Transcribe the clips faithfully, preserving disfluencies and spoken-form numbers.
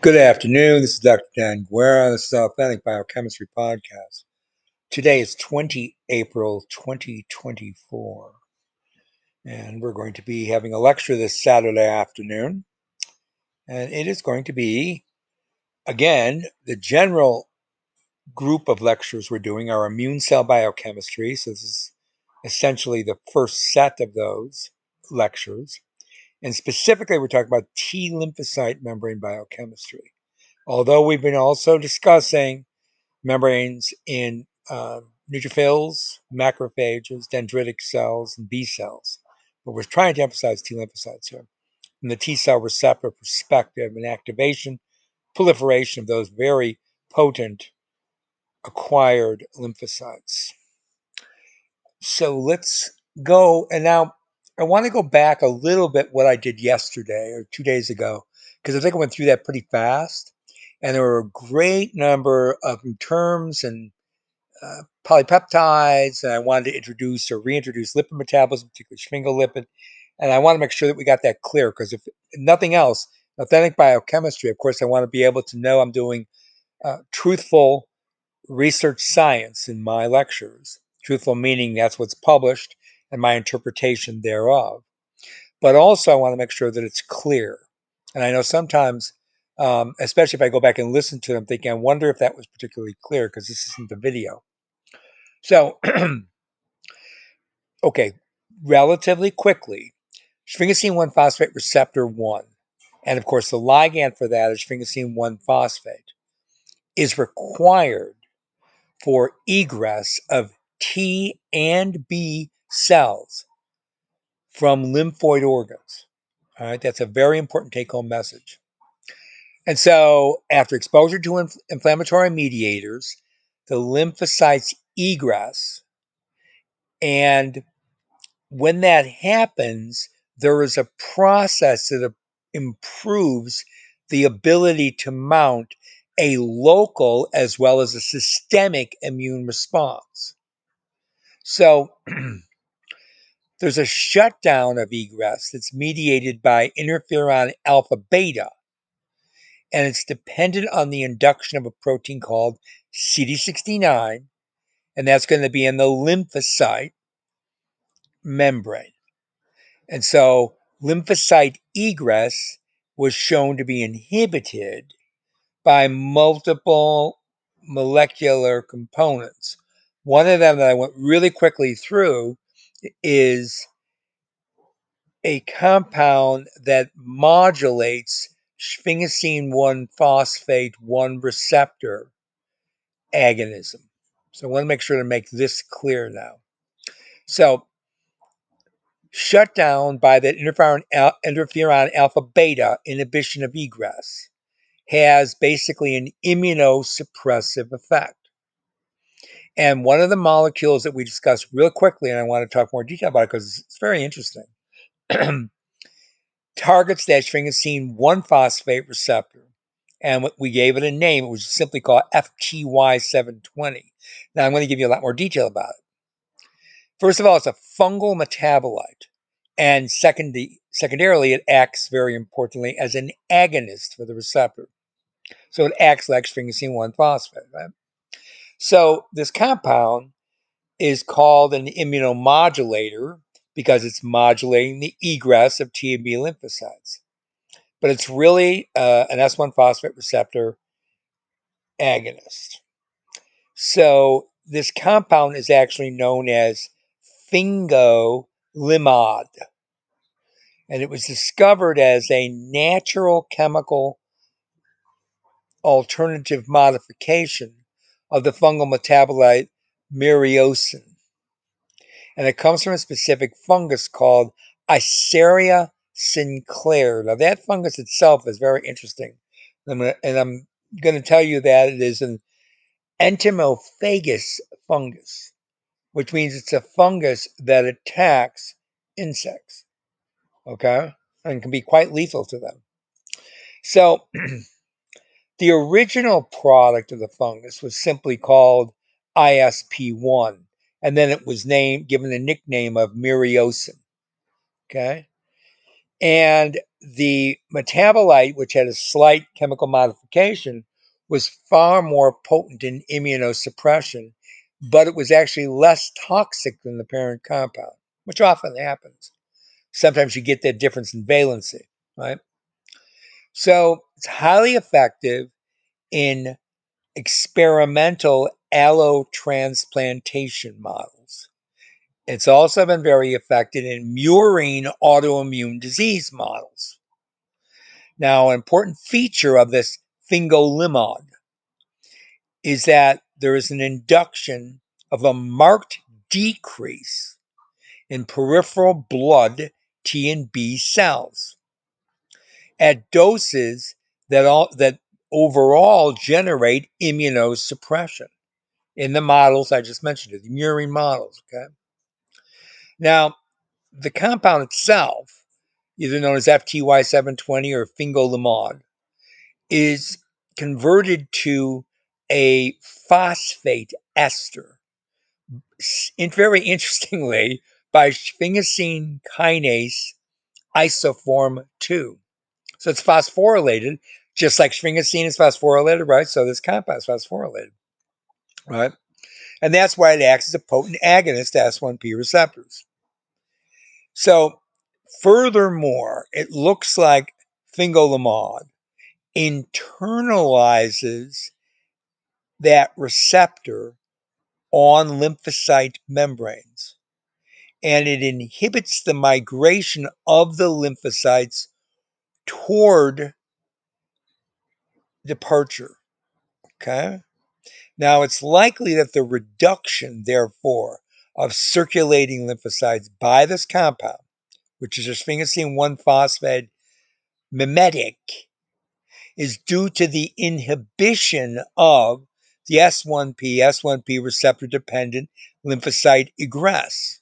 Good afternoon. This is Doctor Dan Guerra. This is Authentic Biochemistry Podcast. Today is the twentieth of April, twenty twenty-four, and we're going to be having a lecture this Saturday afternoon. And it is going to be, again, the general group of lectures we're doing are immune cell biochemistry. So this is essentially the first set of those lectures. And specifically, we're talking about T lymphocyte membrane biochemistry. Although we've been also discussing membranes in uh, neutrophils, macrophages, dendritic cells, and B cells. But we're trying to emphasize T lymphocytes here from the T cell receptor perspective and activation, proliferation of those very potent acquired lymphocytes. So let's go. And now I want to go back a little bit what I did yesterday or two days ago, because I think I went through that pretty fast. And there were a great number of terms and uh, polypeptides, and I wanted to introduce or reintroduce lipid metabolism, particularly sphingolipid. And I want to make sure that we got that clear, because if nothing else, authentic biochemistry, of course, I want to be able to know I'm doing uh, truthful research science in my lectures. Truthful meaning that's what's published and my interpretation thereof. But also, I want to make sure that it's clear. And I know sometimes, um, especially if I go back and listen to them, thinking, I wonder if that was particularly clear, because this isn't the video. So, okay, relatively quickly, sphingosine one phosphate receptor one, and of course the ligand for that is sphingosine one phosphate, is required for egress of T and B cells from lymphoid organs. All right, that's a very important take-home message. And so, after exposure to inf- inflammatory mediators, the lymphocytes egress, and when that happens, there is a process that improves the ability to mount a local as well as a systemic immune response. So there's a shutdown of egress that's mediated by interferon alpha beta, and it's dependent on the induction of a protein called C D sixty-nine, and that's going to be in the lymphocyte membrane. And so lymphocyte egress was shown to be inhibited by multiple molecular components. One of them that I went really quickly through is a compound that modulates sphingosine one phosphate one receptor agonism. So I want to make sure to make this clear now. So shut down by the interferon, al- interferon alpha beta inhibition of egress has basically an immunosuppressive effect. And one of the molecules that we discussed real quickly, and I want to talk more detail about it because it's very interesting, targets that sphingosine one phosphate receptor. And we gave it a name. It was simply called F T Y seven twenty. Now I'm going to give you a lot more detail about it. First of all, it's a fungal metabolite. And secondly, secondarily, it acts very importantly as an agonist for the receptor. So it acts like sphingosine one phosphate, right? So this compound is called an immunomodulator because it's modulating the egress of T and B lymphocytes. But it's really uh, an S one phosphate receptor agonist. So this compound is actually known as fingolimod. And it was discovered as a natural chemical alternative modification of the fungal metabolite myriocin. And it comes from a specific fungus called Eiseria sinclair. Now, that fungus itself is very interesting. And I'm gonna, and I'm going to tell you that it is an entomophagous fungus, which means it's a fungus that attacks insects, okay, and can be quite lethal to them. So the original product of the fungus was simply called I S P one, and then it was named, given the nickname of myriocin, okay? And the metabolite, which had a slight chemical modification, was far more potent in immunosuppression, but it was actually less toxic than the parent compound, which often happens. Sometimes you get that difference in valency, right? So it's highly effective in experimental allotransplantation models. It's also been very effective in murine autoimmune disease models. Now, an important feature of this fingolimod is that there is an induction of a marked decrease in peripheral blood T and B cells at doses that all that overall generate immunosuppression in the models I just mentioned, the murine models. Okay. Now, the compound itself, either known as F T Y seven twenty or fingolimod, is converted to a phosphate ester, very interestingly, by sphingosine kinase isoform two. So it's phosphorylated, just like sphingosine is phosphorylated, right? So this compound is phosphorylated, right? And that's why it acts as a potent agonist to S one P receptors. So furthermore, it looks like fingolimod internalizes that receptor on lymphocyte membranes, and it inhibits the migration of the lymphocytes toward departure. Okay. Now, it's likely that the reduction, therefore, of circulating lymphocytes by this compound, which is a sphingosine one phosphate mimetic, is due to the inhibition of the S one P, S one P receptor dependent lymphocyte egress.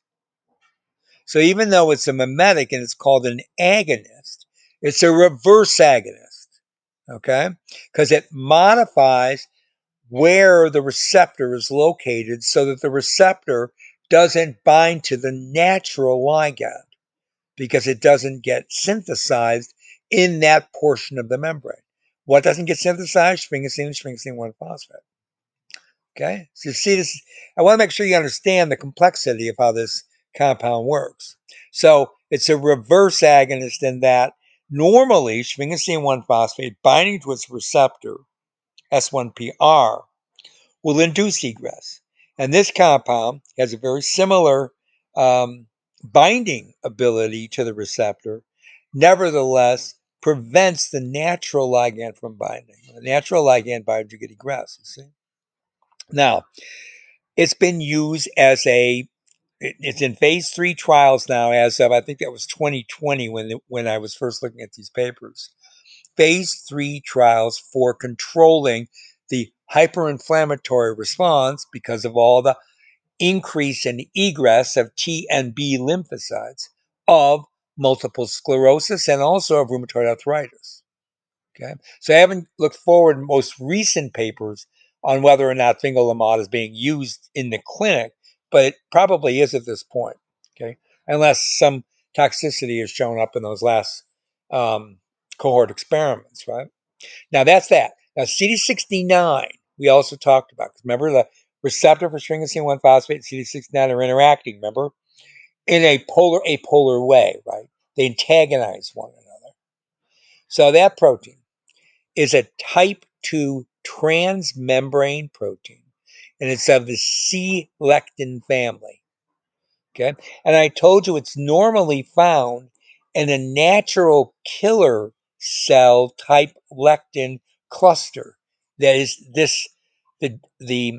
So even though it's a mimetic and it's called an agonist, it's a reverse agonist, okay? Because it modifies where the receptor is located so that the receptor doesn't bind to the natural ligand because it doesn't get synthesized in that portion of the membrane. What doesn't get synthesized? Sphingosine and sphingosine one phosphate. Okay, so you see this. I want to make sure you understand the complexity of how this compound works. So it's a reverse agonist in that normally sphingosine one phosphate binding to its receptor, S one P R, will induce egress. And this compound has a very similar um, binding ability to the receptor, nevertheless prevents the natural ligand from binding. The natural ligand binds, you get egress, you see. Now, it's been used as a, it's in phase three trials now as of, I think that was twenty twenty when, when I was first looking at these papers. Phase three trials for controlling the hyperinflammatory response because of all the increase in egress of T and B lymphocytes of multiple sclerosis and also of rheumatoid arthritis. Okay, so I haven't looked forward in most recent papers on whether or not fingolimod is being used in the clinic, but it probably is at this point. Okay, unless some toxicity has shown up in those last um, cohort experiments, right? Now that's that. Now C D sixty-nine we also talked about. Remember the receptor for sphingosine one phosphate and C D sixty-nine are interacting, remember? In a polar apolar way, right? They antagonize one another. So that protein is a type two transmembrane protein, and it's of the C-lectin family. Okay, and I told you it's normally found in a natural killer cell type lectin cluster. That is this the the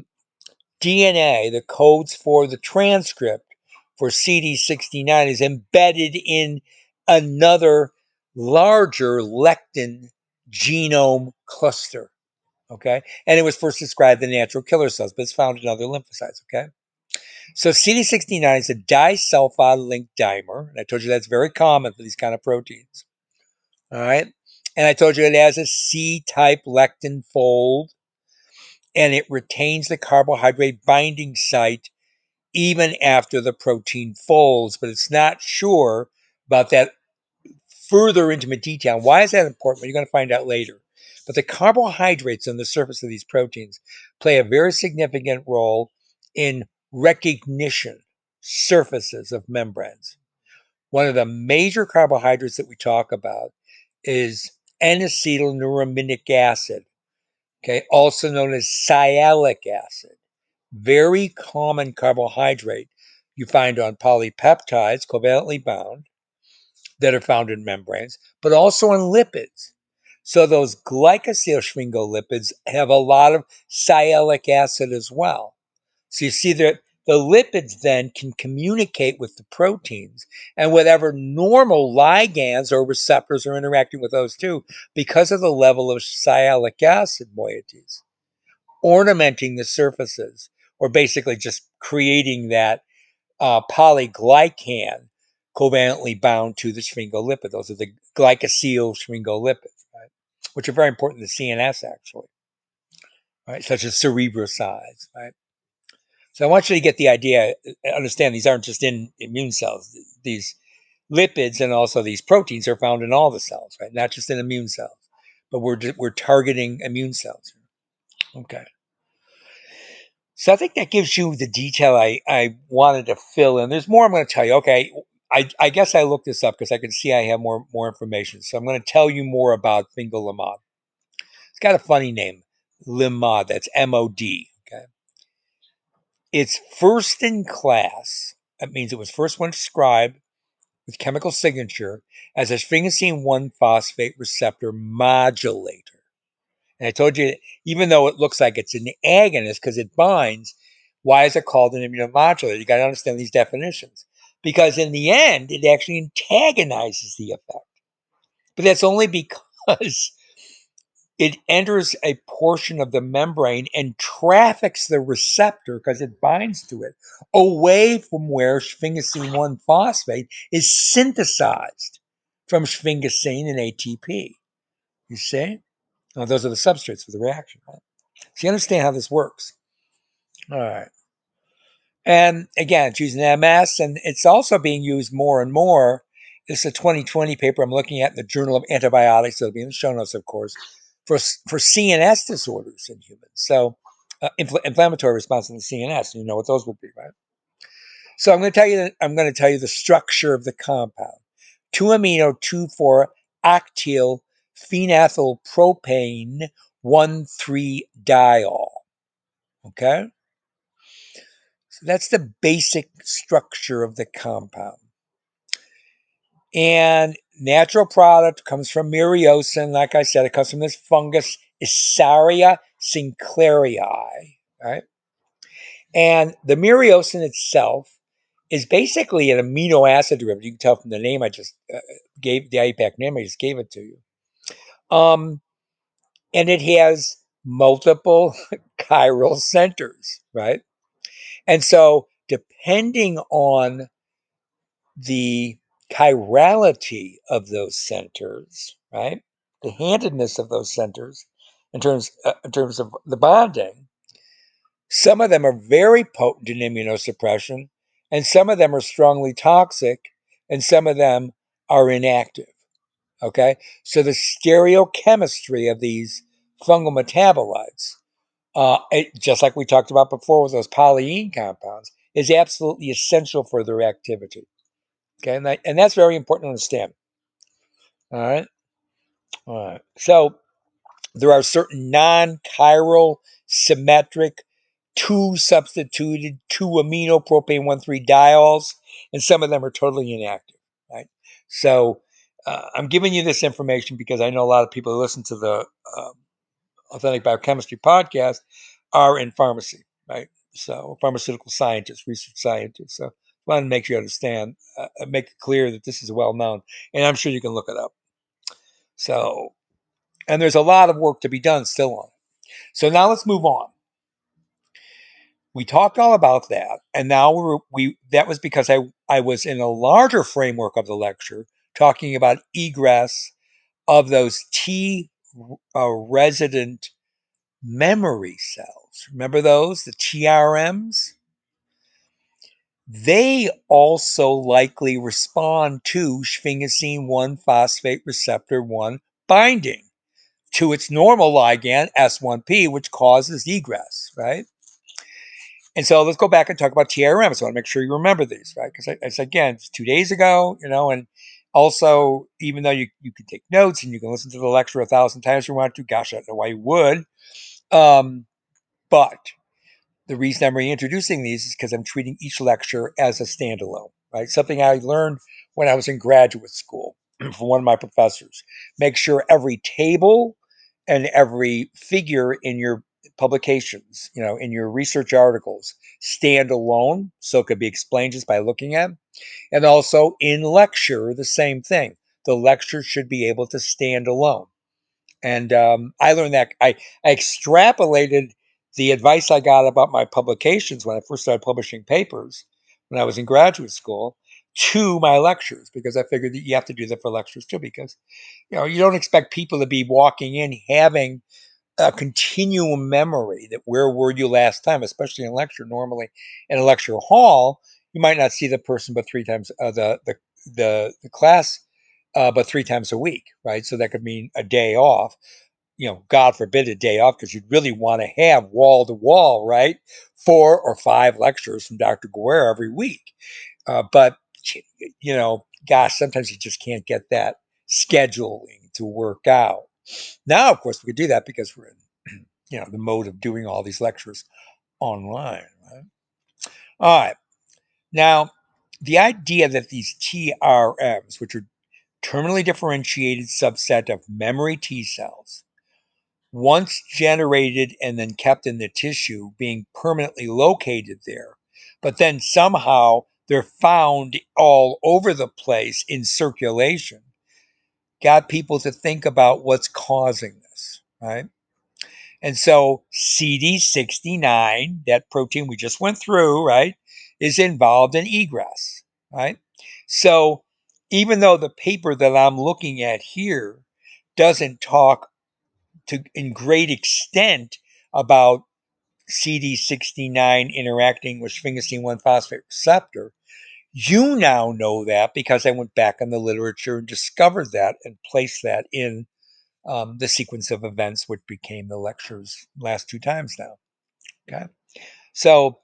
D N A that codes for the transcript for C D sixty-nine is embedded in another larger lectin genome cluster. Okay, and it was first described in natural killer cells, but it's found in other lymphocytes. Okay. So C D sixty-nine is a disulfide linked dimer, and I told you that's very common for these kind of proteins. All right, and I told you it has a C-type lectin fold, and it retains the carbohydrate binding site even after the protein folds, but it's not sure about that further intimate detail. Why is that important? Well, you're going to find out later. But the carbohydrates on the surface of these proteins play a very significant role in recognition surfaces of membranes. One of the major carbohydrates that we talk about is N-acetylneuramidic acid, okay, also known as sialic acid. Very common carbohydrate you find on polypeptides, covalently bound, that are found in membranes, but also on lipids. So those glycosylsphingolipids have a lot of sialic acid as well. So you see that the lipids then can communicate with the proteins, and whatever normal ligands or receptors are interacting with those two because of the level of sialic acid moieties, ornamenting the surfaces, or basically just creating that uh, polyglycan covalently bound to the sphingolipid. Those are the glycosyl sphingolipids, right? Which are very important in the C N S, actually, right? Such as cerebrosides, right? So I want you to get the idea, understand these aren't just in immune cells. These lipids and also these proteins are found in all the cells, right? Not just in immune cells, but we're, we're targeting immune cells. Okay. So I think that gives you the detail I, I wanted to fill in. There's more I'm going to tell you. Okay, I, I guess I looked this up because I can see I have more, more information. So I'm going to tell you more about fingolimod. It's got a funny name, limod. That's M O D. Okay, it's first in class. That means it was first one described with chemical signature as a sphingosine one phosphate receptor modulator. And I told you, even though it looks like it's an agonist because it binds, why is it called an immunomodulator? You got to understand these definitions. Because in the end, it actually antagonizes the effect. But that's only because it enters a portion of the membrane and traffics the receptor, because it binds to it, away from where sphingosine one phosphate is synthesized from sphingosine and A T P. You see? Now, those are the substrates for the reaction, right? So you understand how this works. All right. And again, it's using M S, and it's also being used more and more. This is a twenty twenty paper I'm looking at in the Journal of Antibiotics. It'll be in the show notes, of course, for, for C N S disorders in humans. So uh, infl- inflammatory response in the C N S, you know what those would be, right? So I'm going to tell you, I'm going to tell you the structure of the compound. two amino two four octyl phenethylpropane one three diol. Okay? So that's the basic structure of the compound. And natural product comes from myriocin. Like I said, it comes from this fungus, Isaria sinclairii, right? And the myriocin itself is basically an amino acid derivative. You can tell from the name I just uh, gave, the I U P A C name I just gave it to you. Um, and it has multiple chiral centers, right? And so depending on the chirality of those centers, right? The handedness of those centers in terms uh, in terms of the bonding. Some of them are very potent in immunosuppression, and some of them are strongly toxic, and some of them are inactive. Okay, so the stereochemistry of these fungal metabolites, uh, it, just like we talked about before with those polyene compounds, is absolutely essential for their activity. Okay, and, that, and that's very important to understand. All right, all right. So there are certain non-chiral, symmetric, two substituted, two amino propane one three diols, and some of them are totally inactive. Right. So uh, I'm giving you this information because I know a lot of people who listen to the uh, Authentic Biochemistry podcast are in pharmacy, right? So pharmaceutical scientists, research scientists. So I want to make sure you understand, uh, make it clear that this is well known, and I'm sure you can look it up. So, and there's a lot of work to be done still on it. So now let's move on. We talked all about that, and now we're, we that was because I I was in a larger framework of the lecture talking about egress of those T uh, resident memory cells. Remember those, the T R Ms? they also likely respond to sphingosine one phosphate receptor one binding to its normal ligand, S one P, which causes egress, right? And so let's go back and talk about T R M. So I want to make sure you remember these, right? Because it's, again, it's two days ago, you know, and also, even though you, you can take notes and you can listen to the lecture a thousand times if you want to, gosh, I don't know why you would. Um, but the reason I'm reintroducing these is because I'm treating each lecture as a standalone, right? Something I learned when I was in graduate school from one of my professors. Make sure every table and every figure in your publications, you know, in your research articles, stand alone, so it could be explained just by looking at them. And also in lecture, the same thing. The lecture should be able to stand alone. And um, I learned that I, I extrapolated the advice I got about my publications when I first started publishing papers when I was in graduate school to my lectures, because I figured that you have to do that for lectures too, because you know you don't expect people to be walking in having a continuum memory that where were you last time, especially in a lecture. Normally in a lecture hall, you might not see the person but three times uh, the, the the the class uh, but three times a week, right? So that could mean a day off, you know, God forbid a day off, because you'd really want to have wall to wall, right? Four or five lectures from Doctor Guerra every week. Uh, but, you know, gosh, sometimes you just can't get that scheduling to work out. Now, of course, we could do that because we're in, you know, the mode of doing all these lectures online, right? All right. Now, the idea that these T R Ms, which are terminally differentiated subset of memory T cells, once generated and then kept in the tissue, being permanently located there, but then somehow they're found all over the place in circulation, got people to think about what's causing this, right? And so C D sixty-nine, that protein we just went through, right, is involved in egress, right? So even though the paper that I'm looking at here doesn't talk to in great extent about C D sixty-nine interacting with sphingosine one phosphate receptor, you now know that because I went back in the literature and discovered that and placed that in um, the sequence of events, which became the lectures last two times now. Okay, so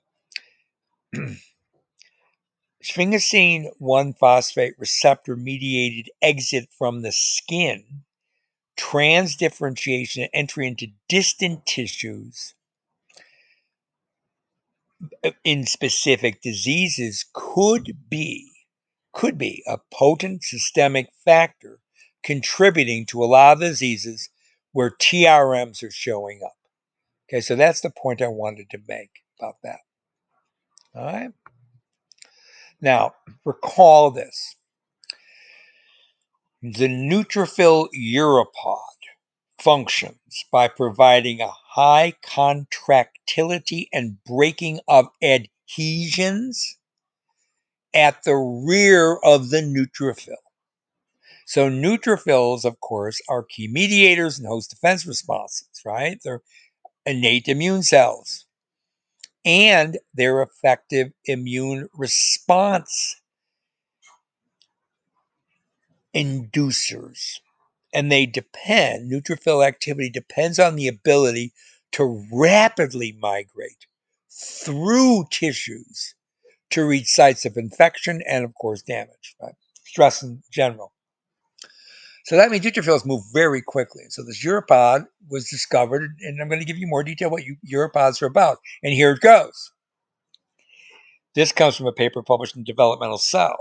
sphingosine one phosphate receptor mediated exit from the skin, transdifferentiation, and entry into distant tissues in specific diseases could be could be a potent systemic factor contributing to a lot of diseases where T R Ms are showing up. Okay, so that's the point I wanted to make about that. All right. Now, recall this. The neutrophil uropod functions by providing a high contractility and breaking of adhesions at the rear of the neutrophil. So neutrophils, of course, are key mediators in host defense responses, right? They're innate immune cells. And they're effective immune response inducers. And they depend, neutrophil activity depends on the ability to rapidly migrate through tissues to reach sites of infection and, of course, damage, right? Stress in general. So that means neutrophils move very quickly. So this uropod was discovered, and I'm going to give you more detail what uropods are about. And here it goes. This comes from a paper published in Developmental Cell.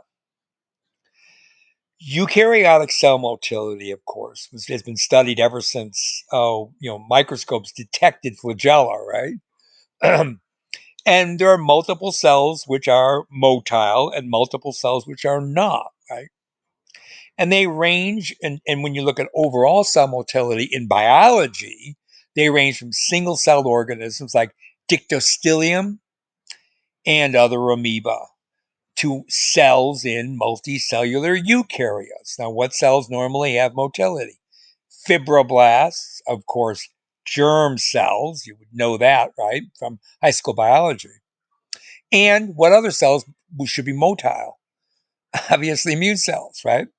Eukaryotic cell motility, of course, has been studied ever since, oh, you know, microscopes detected flagella, right? And there are multiple cells which are motile and multiple cells which are not, right? And they range, and, and when you look at overall cell motility in biology, they range from single-celled organisms like Dictyostelium and other amoeba to cells in multicellular eukaryotes. Now, what cells normally have motility? Fibroblasts, of course, germ cells. You would know that, right, from high school biology. And what other cells which should be motile. Obviously, immune cells, right?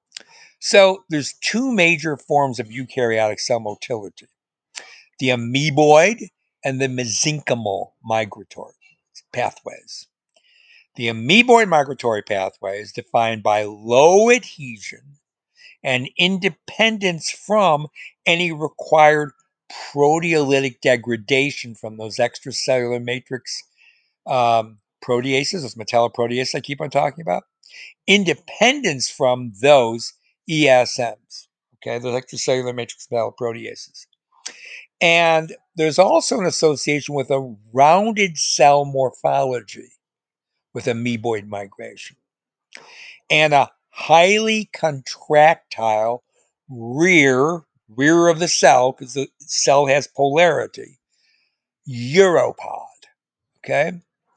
So there's two major forms of eukaryotic cell motility: the amoeboid and the mesenchymal migratory pathways. The amoeboid migratory pathway is defined by low adhesion and independence from any required proteolytic degradation from those extracellular matrix um, proteases, those metalloproteases I keep on talking about, independence from those E S Ms, okay, those extracellular matrix metalloproteases. And there's also an association with a rounded cell morphology with amoeboid migration and a highly contractile rear, rear of the cell, because the cell has polarity, uropod, okay?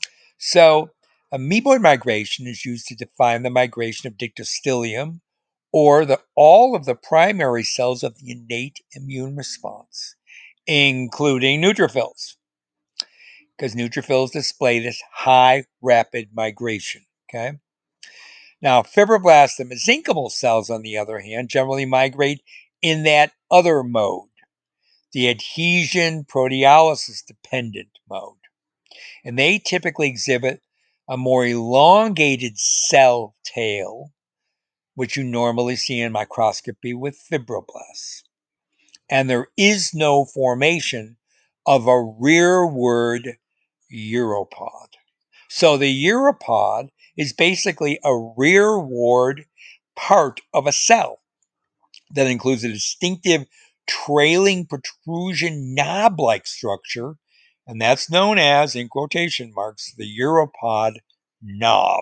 So amoeboid migration is used to define the migration of dictyostelium, or the, all of the primary cells of the innate immune response, including neutrophils, because neutrophils display this high rapid migration, okay? Now, fibroblasts and mesenchymal cells, on the other hand, generally migrate in that other mode, the adhesion proteolysis dependent mode. And they typically exhibit a more elongated cell tail, which you normally see in microscopy with fibroblasts. And there is no formation of a rearward uropod. So the uropod is basically a rearward part of a cell that includes a distinctive trailing protrusion knob-like structure, and that's known as, in quotation marks, the uropod knob.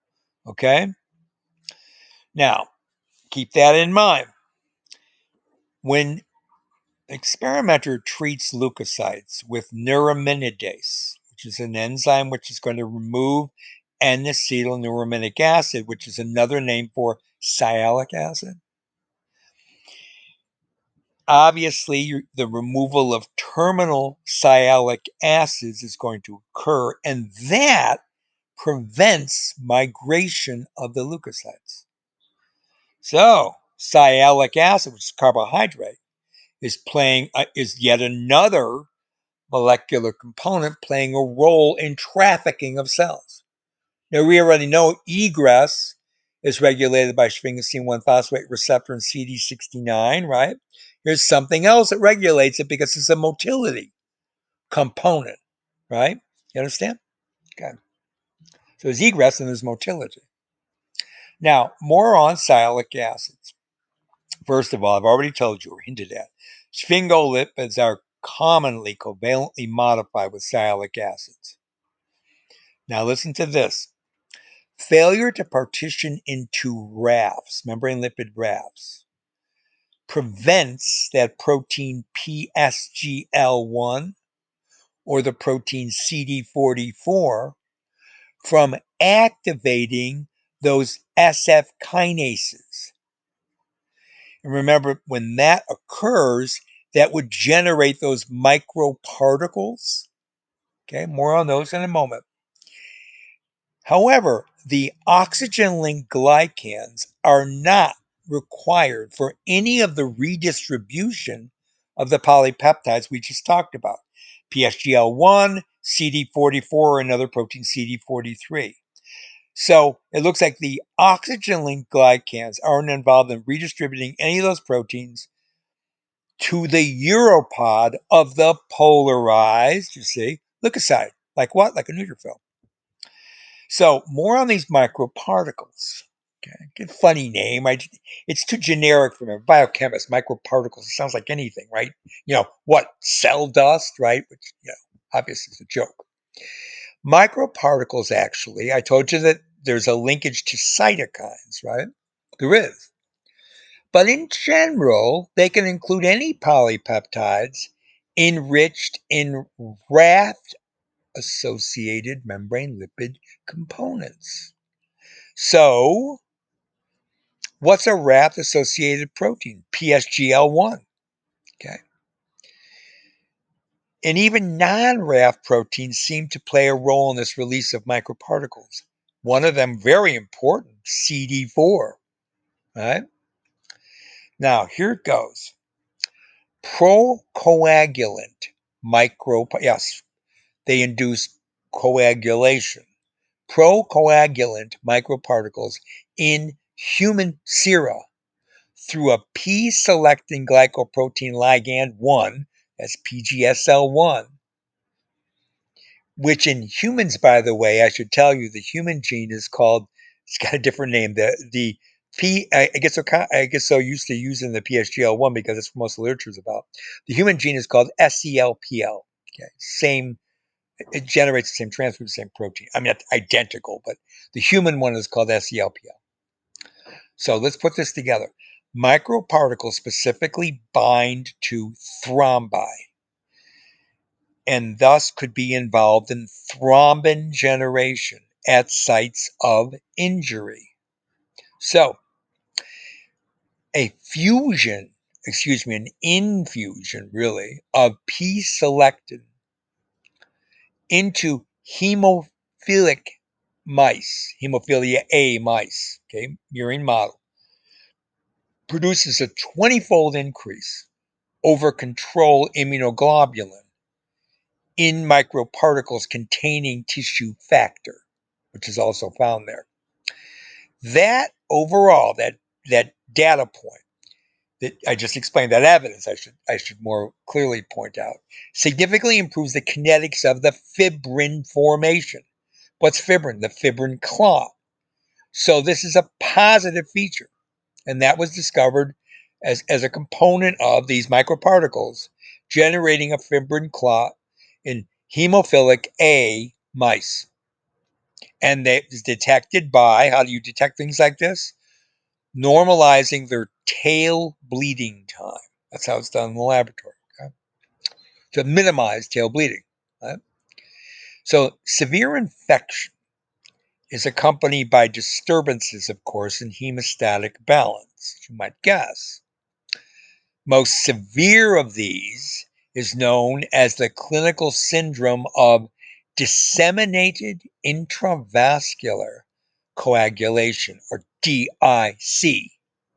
Okay? Now, keep that in mind. When an experimenter treats leukocytes with neuraminidase, which is an enzyme which is going to remove N-acetylneuramidic acid, which is another name for sialic acid. Obviously, the removal of terminal sialic acids is going to occur, and that prevents migration of the leukocytes. So, sialic acid, which is carbohydrate, is playing uh, is yet another molecular component playing a role in trafficking of cells. Now, we already know egress is regulated by sphingosine one phosphate receptor and C D sixty-nine, right? Here's something else that regulates it because it's a motility component, right? You understand? Okay. So there's egress and there's motility. Now, more on sialic acids. First of all, I've already told you or hinted at, sphingolipids are commonly covalently modified with sialic acids. Now listen to this. Failure to partition into rafts, membrane lipid rafts, prevents that protein P S G L one or the protein C D forty-four from activating those S F kinases. And remember, when that occurs, that would generate those microparticles. Okay, more on those in a moment. However, the oxygen-linked glycans are not required for any of the redistribution of the polypeptides we just talked about. P S G L one, C D forty-four, or another protein C D forty-three. So it looks like the oxygen-linked glycans aren't involved in redistributing any of those proteins to the uropod of the polarized, you see, leukocyte. Like what? Like a neutrophil. So more on these microparticles. Okay, good funny name. I, it's too generic for me. Biochemist, microparticles. It sounds like anything, right? You know, what? Cell dust, right? Which, you know, obviously it's a joke. Microparticles, actually, I told you that there's a linkage to cytokines, right? There is. But in general, they can include any polypeptides enriched in raft-associated membrane lipid components. So, what's a raft-associated protein? P S G L one. Okay. And even non-raft proteins seem to play a role in this release of microparticles. One of them very important, C D four. Right? Now, here it goes. Procoagulant micro, yes, they induce coagulation. Procoagulant microparticles in human sera through a P-selectin glycoprotein ligand one, that's P G S L one, which in humans, by the way, I should tell you, the human gene is called, it's got a different name. The the P, I get so I get so used to using the P S G L one because that's what most literature is about. The human gene is called S E L P L. Okay, same. It generates the same transcript, the same protein. I mean, identical, but the human one is called S E L P L. So let's put this together. Microparticles specifically bind to thrombi and thus could be involved in thrombin generation at sites of injury. So, a fusion, excuse me, an infusion really of P-selectin into hemophilic mice, hemophilia A mice, okay, murine model, produces a twenty-fold increase over control immunoglobulin in microparticles containing tissue factor, which is also found there. That overall, that that data point that I just explained, that evidence I should I should more clearly point out, significantly improves the kinetics of the fibrin formation. What's fibrin? The fibrin clot. So this is a positive feature, and that was discovered as, as a component of these microparticles generating a fibrin clot in hemophilic A mice. And that is detected by, how do you detect things like this? Normalizing their tail bleeding time. That's how it's done in the laboratory. Okay? To minimize tail bleeding. Right? So severe infection is accompanied by disturbances, of course, in hemostatic balance, as you might guess. Most severe of these is known as the clinical syndrome of disseminated intravascular coagulation, or D I C.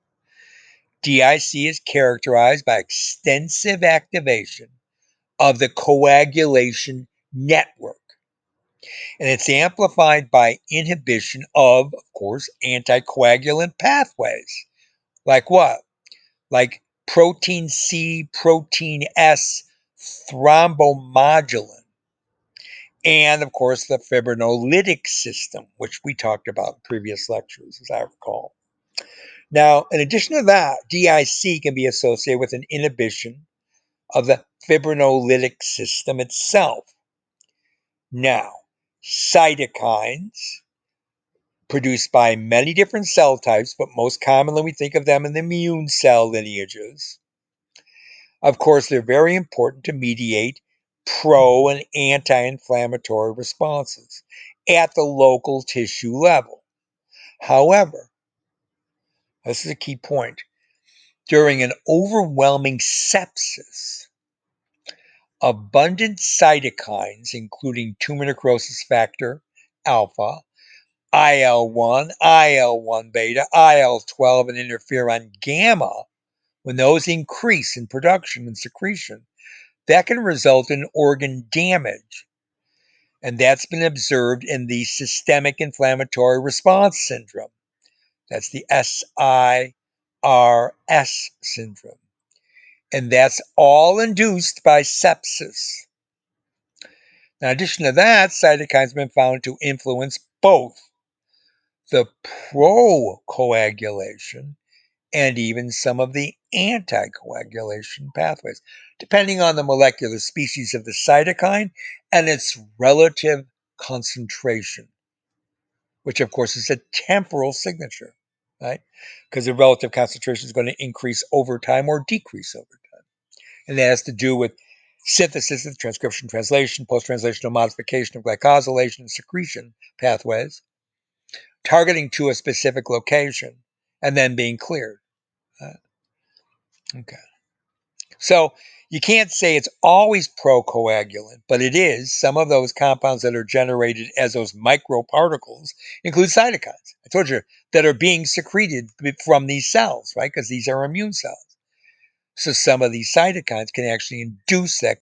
D I C is characterized by extensive activation of the coagulation network, and it's amplified by inhibition of, of course, anticoagulant pathways. Like what? Like protein C, protein S, thrombomodulin, and of course the fibrinolytic system, which we talked about in previous lectures, as I recall. Now, in addition to that, D I C can be associated with an inhibition of the fibrinolytic system itself. Now, cytokines produced by many different cell types, but most commonly we think of them in the immune cell lineages. Of course, they're very important to mediate pro and anti-inflammatory responses at the local tissue level. However, this is a key point, during an overwhelming sepsis, abundant cytokines, including tumor necrosis factor alpha, I L one, I L one beta, I L twelve, and interferon gamma, when those increase in production and secretion, that can result in organ damage. And that's been observed in the systemic inflammatory response syndrome. That's the S I R S syndrome. And that's all induced by sepsis. Now, in addition to that, cytokines have been found to influence both the procoagulation and even some of the anticoagulation pathways, depending on the molecular species of the cytokine and its relative concentration, which of course is a temporal signature, right? Because the relative concentration is going to increase over time or decrease over time. And that has to do with synthesis of transcription, translation, post-translational modification of glycosylation and secretion pathways, targeting to a specific location, and then being cleared. Uh, okay. So you can't say it's always procoagulant, but it is. Some of those compounds that are generated as those microparticles include cytokines. I told you that are being secreted from these cells, right? Because these are immune cells. So some of these cytokines can actually induce that